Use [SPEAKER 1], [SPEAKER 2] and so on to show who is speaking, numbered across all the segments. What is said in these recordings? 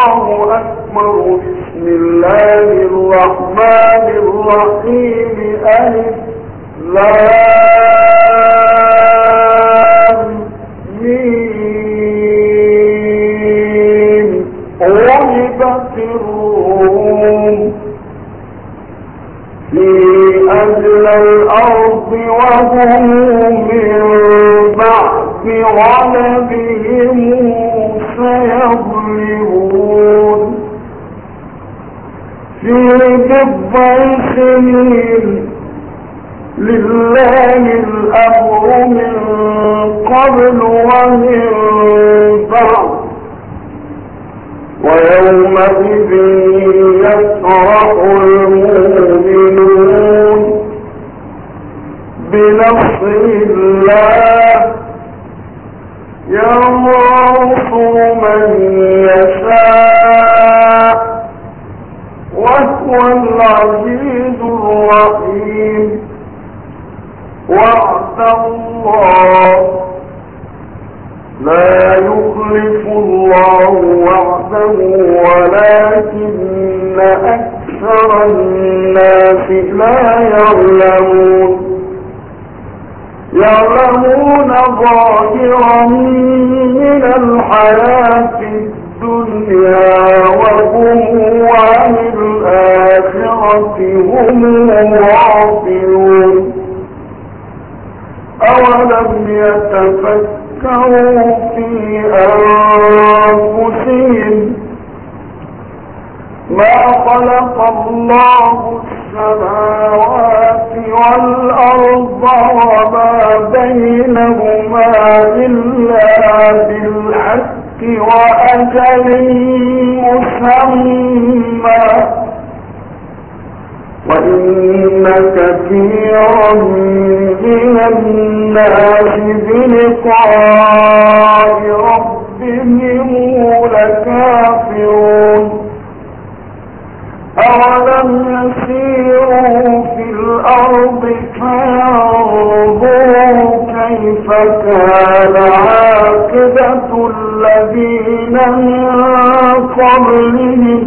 [SPEAKER 1] الله أكبر. بسم الله الرحمن الرحيم. ألف لام ميم. غلبت الروم في أدنى الأرض وهم من بعد غلبهم سيغلبون في بضع سنين. لله الأمر من قبل ومن بعد ويومئذ يفرح المؤمنون بنصر الله ينصر من يشاء وهو العزيز الرحيم. وعد الله لا يخلف الله وعده ولكن أكثر الناس لا يعلمون. يعلمون ظاهرا من الحياة الدنيا وهم عن الآخرة هم غافلون. أولم يتفكروا في أنفسهم ما خلق الله السماوات والأرض وما بينهما إلا بالحق وأجل مسمى وإن كثيرا من الناس بلقاء ربهم لكافرون. أولم يسيروا في الأرض فينظروا كيف كان عاقبة الذين من قبلهم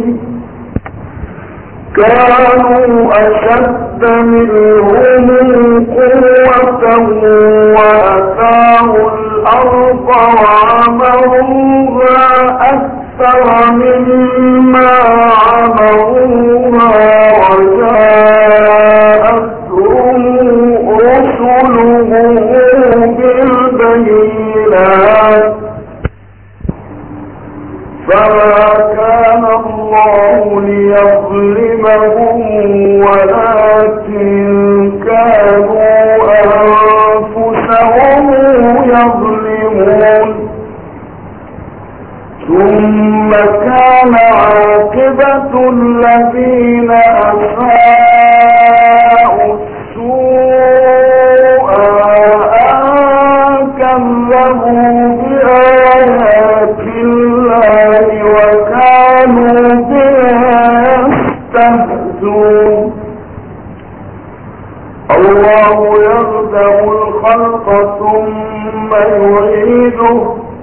[SPEAKER 1] كانوا أشد منهم قوة وأثاروا الأرض وعمروها أكثر مما عمروها وجاءتهم رسلهم بالبينات فما كان الله ليظلمهم ولكن كانوا أنفسهم يظلمون. ثم كان عاقبة الذين أساءوا السوء أن كذبوا بآيات الله وكانوا بها يستهزئون. الله يبدأ الخلق ثم يعيده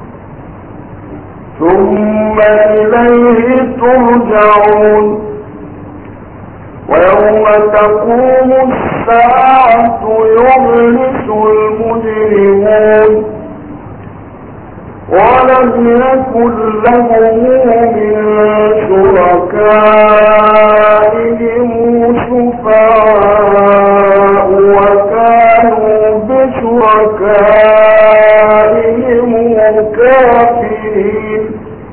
[SPEAKER 1] ثم إليه ترجعون. ويوم تقوم الساعة يبلس المجرمون ولم يكن لهم من شركائهم شفعاء وكانوا بشركائهم كافرين.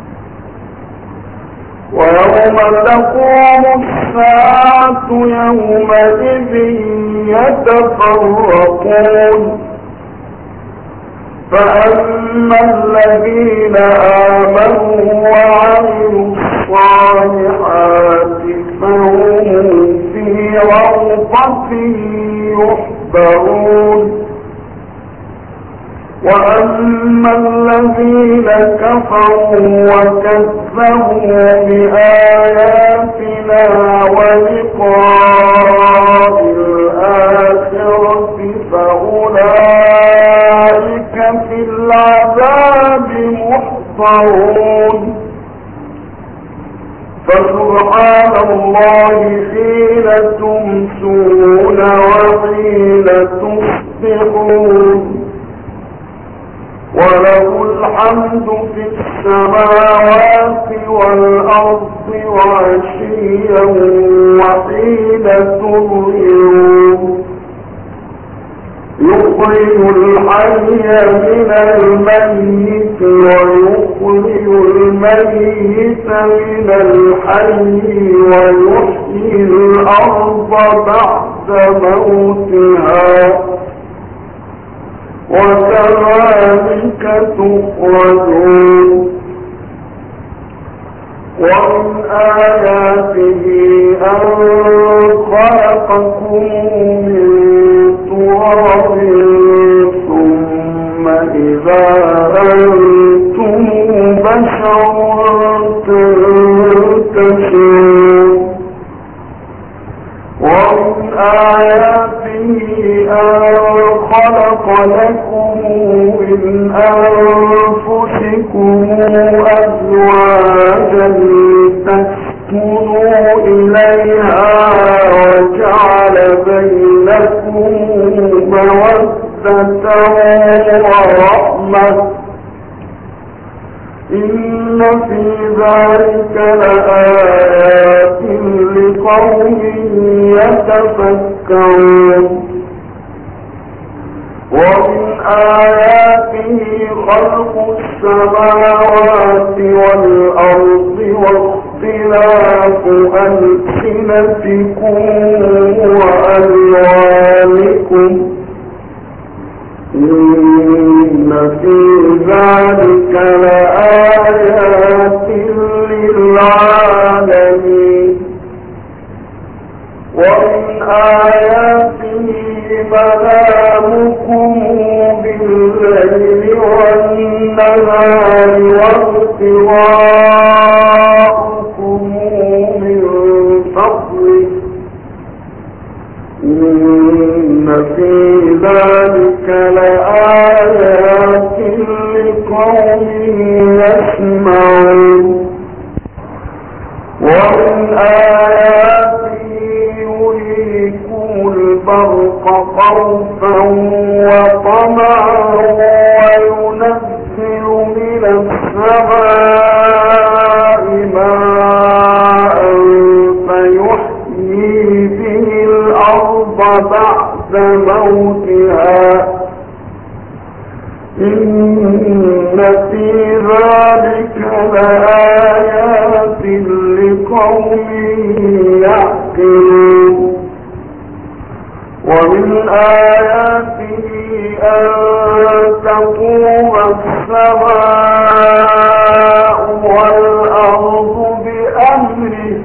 [SPEAKER 1] ويوم تقوم الساعة يومئذ يتفرقون فأما الذين آمنوا وعملوا الصالحات فهم في روضة يحبرون. وأما الذين كفروا وكذبوا بآياتنا ولقاء الآخرة فأولئك في العذاب محضرون. فسبحان الله حين تمسون وحين تصبحون وله الحمد في السماوات والأرض وعشيا وحين تظهرون يخرج الحي من الميت ويخرج الميت من الحي ويحيي الأرض بعد موتها وكذلك تخرجون ومن آياته أن خلقكم من تراب ثم إذا أنتم بشر تنتشرون ومن آياته أن خلق لكم من أنفسكم أزواجا تسكنوا إليها وجعل بينكم مودة ورحمة إن في ذلك لآيات لقوم يتفكرون ومن آياته خلق السماوات والأرض واختلاف ألسنتكم وألوانكم إن في ذلك لآيات للعالمين ومن آياته منامكم بالليل والنهار وابتغاؤكم من فضله إن في ذلك لآيات لقوم يسمعون ومن آياته يريكم البرق خوفا وطمعا وينزل من السماء ماء فيحيي به الأرض بعد موتها إن في ذلك لآيات لقوم يعقلون ومن آياته أن تقوم السماء والأرض بأمره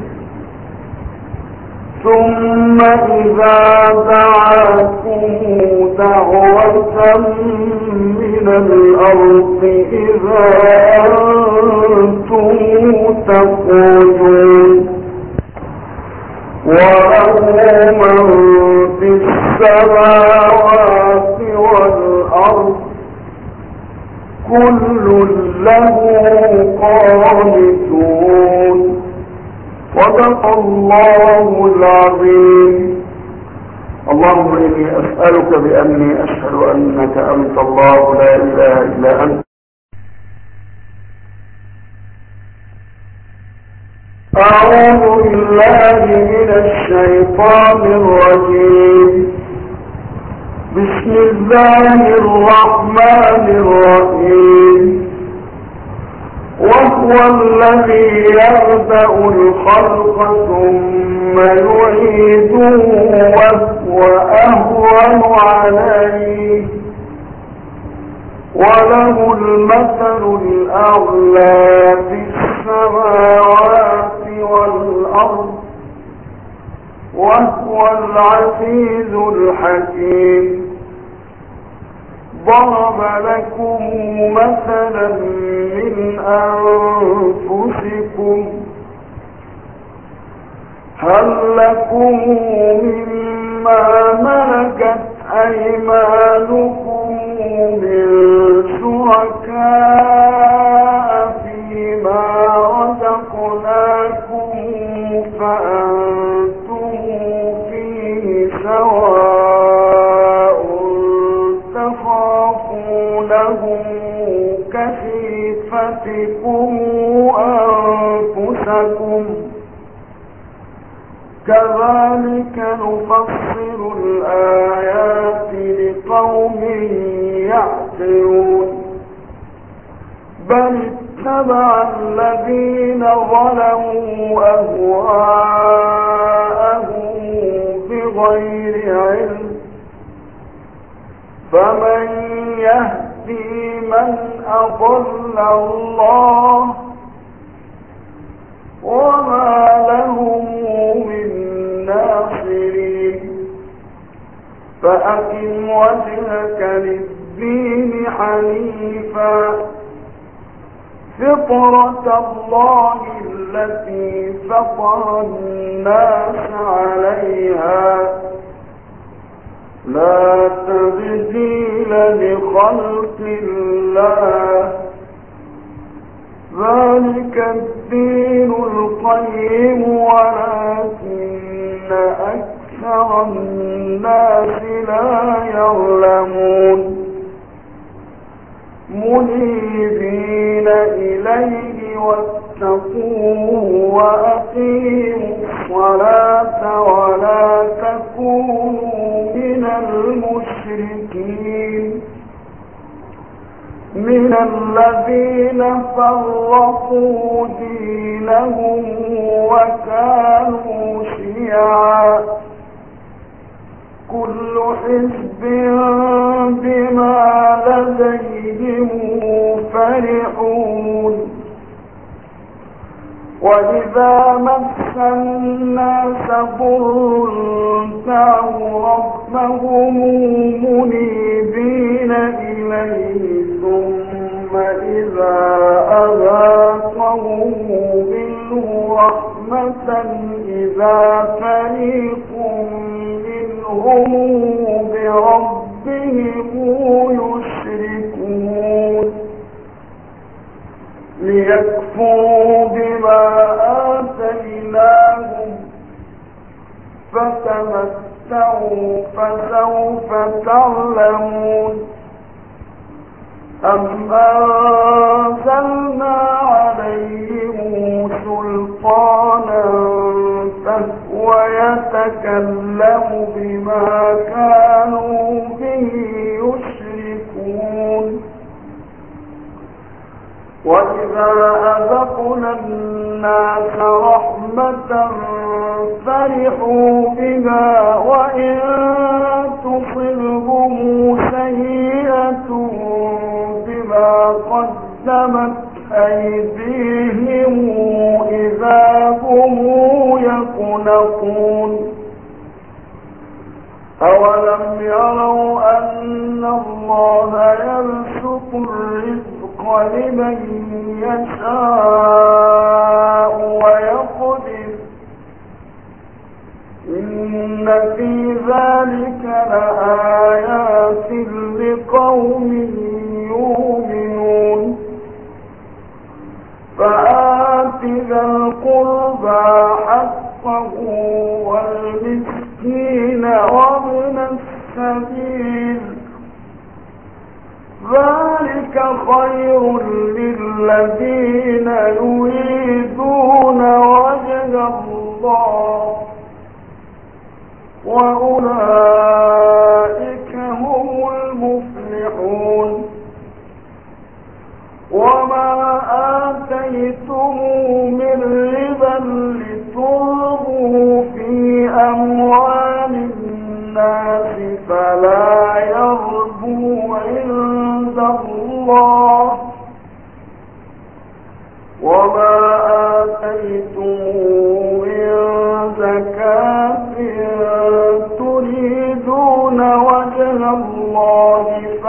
[SPEAKER 1] ثم إذا دعاكم دعوة من الأرض إذا أنتم تخرجون وله من في السماوات والأرض كل له قانتون صدق الله العظيم. اللهم إني أسألك بأني أشهد أنك أنت الله لا إله إلا أنت. أعوذ بالله من الشيطان الرجيم. بسم الله الرحمن الرحيم. وهو الذي يبدأ الخلق ثم يعيده وهو أهون عليه وله المثل الأعلى في السماوات والأرض وهو العزيز الحكيم. ضرب لكم مثلا من أنفسكم هل لكم مما ملكت أيمانكم من شركاء فيما رزقناكم ألسنتكم أنفسكم كذلك نفصل الآيات لقوم يعقلون بل اتبع الذين ظلموا أهواءهم بغير علم فمن يهدي من أضل الله وما لهم من ناصرين فأقم وجهك للدين حنيفا فطرة الله التي فطر الناس عليها لا تبديل لخلق الله ذلك الدين القيم ولكن أكثر الناس لا يعلمون منيبين إليه واتقوه وأقيموا الصلاة ولا تكونوا من المشركين من الذين فرقوا دينهم وكانوا شيعا كل حزب بما لديهم فرحون وإذا مس الناس ضر دعوا ربهم منيبين إليه ثم إذا أذاقهم منه رحمة إذا فريق منهم بربهم يشركون ليكفروا بما آتيناهم فتمتعوا فسوف تعلمون أم أنزلنا عليهم سلطانا فهو يتكلم بما كانوا به يشركون وإذا أذقنا الناس رحمة فرحوا بها وإن تصبهم سيئة بما قدمت أيديهم إذا هم يقنطون أولم يروا أن الله يبسط الرزق لمن يشاء ويقدر إن في ذلك لآيات لقوم يؤمنون فآت ذا القربى حقه والمسكين وابن السبيل ذلك خير للذين يريدون وجه الله وأولئك هم المفلحون وما آتيتم من ربا لتربوا في أموال الناس فلا يربو عند الله وما آتيتم من زكاة تريدون وجه الله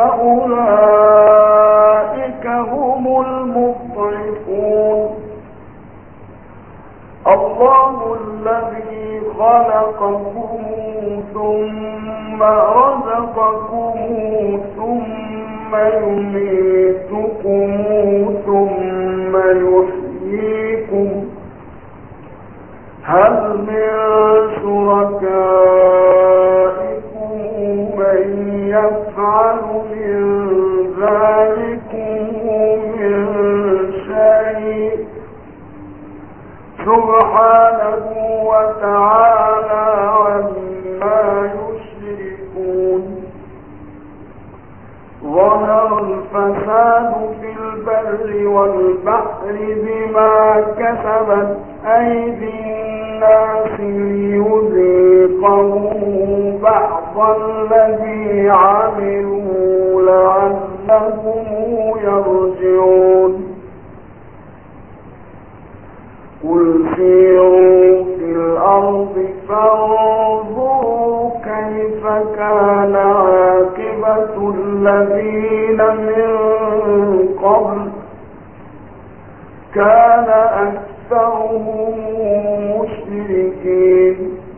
[SPEAKER 1] فأولئك هم المضعفون الله الذي خلقكم ثم رزقكم ثم يميتكم ثم يحييكم هل من شركائكم من يفعل من ذلكم من سبحانه وتعالى عما يشركون. ظهر الفساد في البر والبحر بما كسبت أيدي الناس ليذيقهم بعض الذي عملوا لعلهم يرجعون. قل سيروا في الأرض فانظروا كيف كان عاقبة الذين من قبل كان أكثرهم مشركين.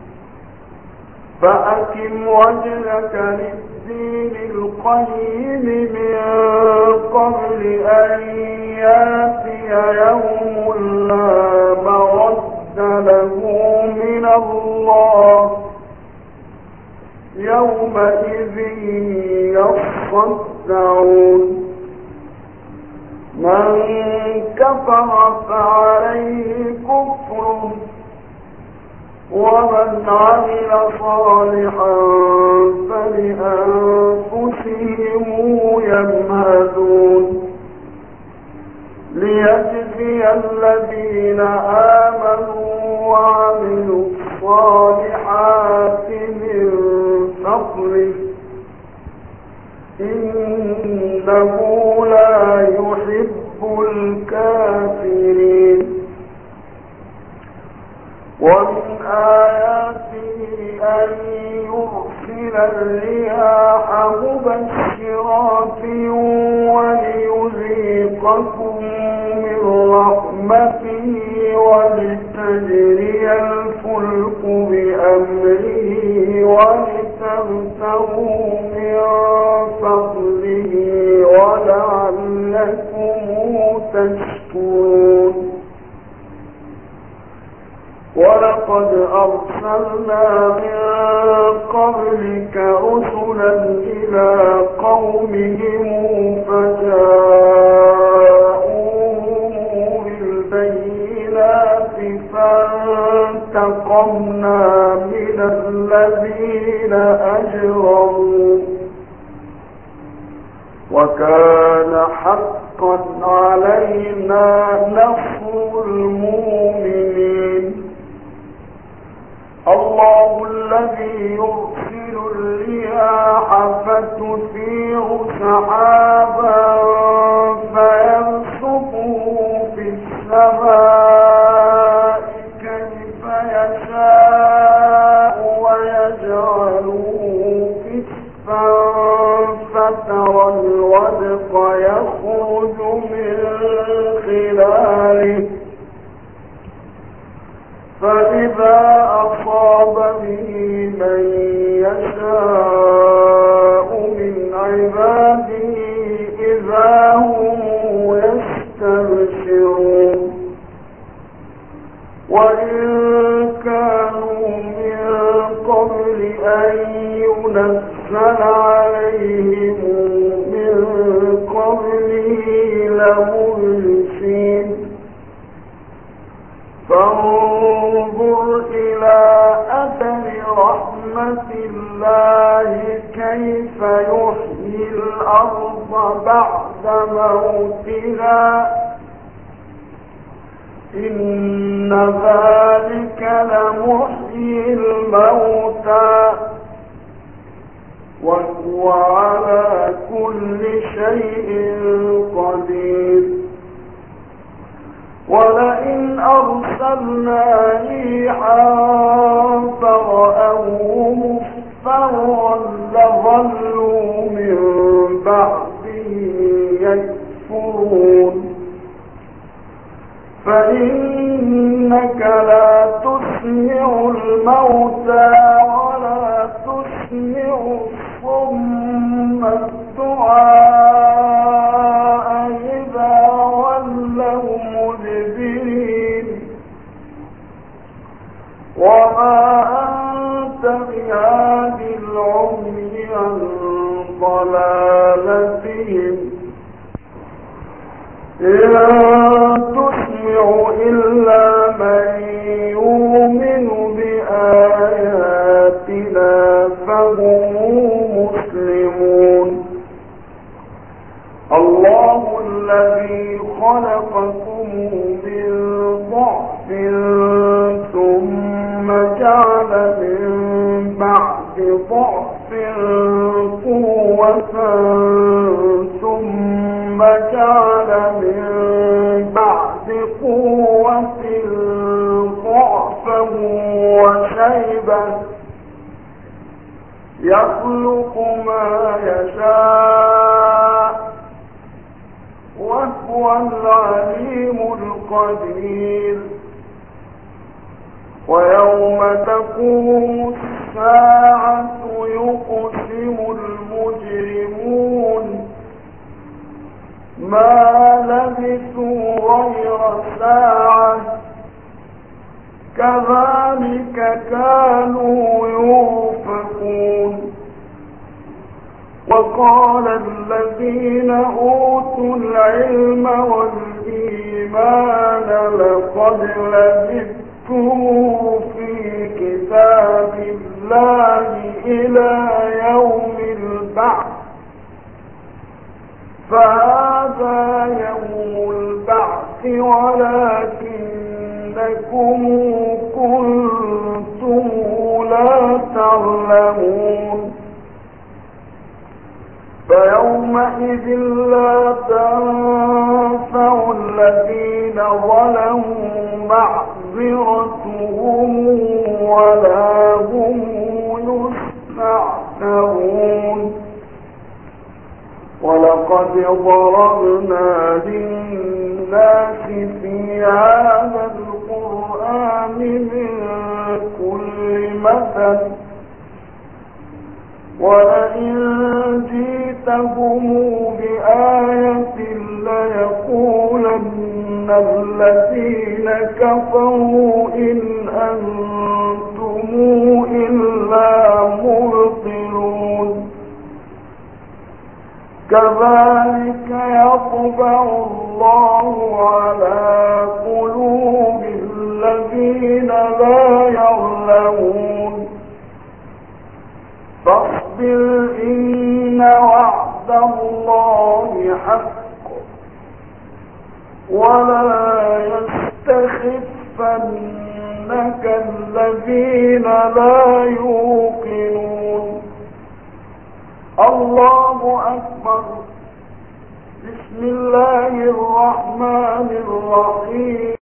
[SPEAKER 1] فأقم وجهك للدين القيم من قبل أن يأتي يوم لا مرد له من الله يومئذ يصدعون. من كفر فعليه كفره ومن عمل صالحا فلأنفسهم يمهدون. ليجزي الذين آمنوا وعملوا الصالحات من فضله إنه لا يحب الكافرين. ومن آياته أن يرسل الرياح مبشرات وليذيقكم من رحمته ولتجري الفلك بأمره ولتبتغوا من فضله ولعلكم تشكرون. ولقد أرسلنا من قبلك رسلا إلى قومهم فجاءوهم بالبينات فانتقمنا من الذين أجرموا وكان حقا علينا نصر المؤمنين. الله الذي يرسل الرياح فتثير سحابا فيبسطه في السماء كيف يشاء ويجعله كسفا فترى الودق يخرج من خلاله فإذا أصاب به من يشاء من عباده إذا هم يستبشرون. وإن كانوا من قبل أن ينزل عليهم من قبله لمبلسين. فانظر إلى أثر رحمة الله كيف يحيي الأرض بعد موتها إن ذلك لمحيي الموتى وهو على كل شيء قدير. ولئن أرسلنا ريحا فرأوه مصفرا لظلوا من بعده يكفرون. فإنك لا تسمع الموتى ولا تسمع الصم الدعاء إذا ولوا مدبرين. وما أنت بهاد العمي عن ضلالتهم إن تسمع إلا من يؤمن بآياتنا فهم مسلمون. الله الذي خلقكم من ضعف ثم جعل من بعد ضعف قوة ثم جعل من بعد قوة ضعفا وشيبة يخلق ما يشاء وهو العليم القدير. ويوم تقوم الساعة يقسم المجرمون ما لبثوا غير ساعة كذلك كانوا يؤفكون. وقال الذين أوتوا العلم والإيمان لقد لبثتم في كتاب الله إلى يوم البعث فهذا يوم البعث ولكنكم كنتم لا تعلمون. فيومئذ لا تنفع الذين ظلموا معذرتهم ولا هم يستعتبون. ولقد ضربنا للناس في هذا القرآن من كل مثل ولئن جئتهم بآية ليقولن الذين كفروا إن أنتم إلا مبطلون. كذلك يطبع الله على قلوب الذين لا يعلمون. فاصبر إن وعد الله حق ولا يستخفنك الذين لا يوقنون. الله أكبر. بسم الله الرحمن الرحيم.